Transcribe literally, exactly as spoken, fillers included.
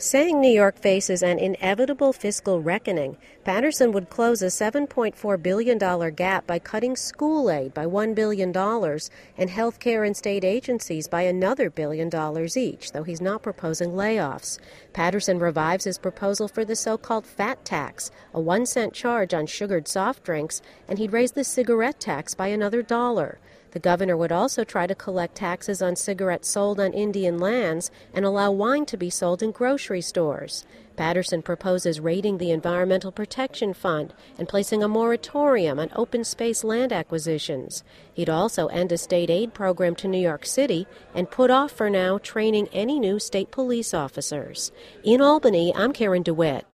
Saying New York faces an inevitable fiscal reckoning, Paterson would close a seven point four billion dollars gap by cutting school aid by one billion dollars and health care and state agencies by another billion dollars each, though he's not proposing layoffs. Paterson revives his proposal for the so-called fat tax, a one cent charge on sugared soft drinks, and he'd raise the cigarette tax by another dollar. The governor would also try to collect taxes on cigarettes sold on Indian lands and allow wine to be sold in grocery stores. Paterson proposes raiding the Environmental Protection Fund and placing a moratorium on open space land acquisitions. He'd also end a state aid program to New York City and put off for now training any new state police officers. In Albany, I'm Karen DeWitt.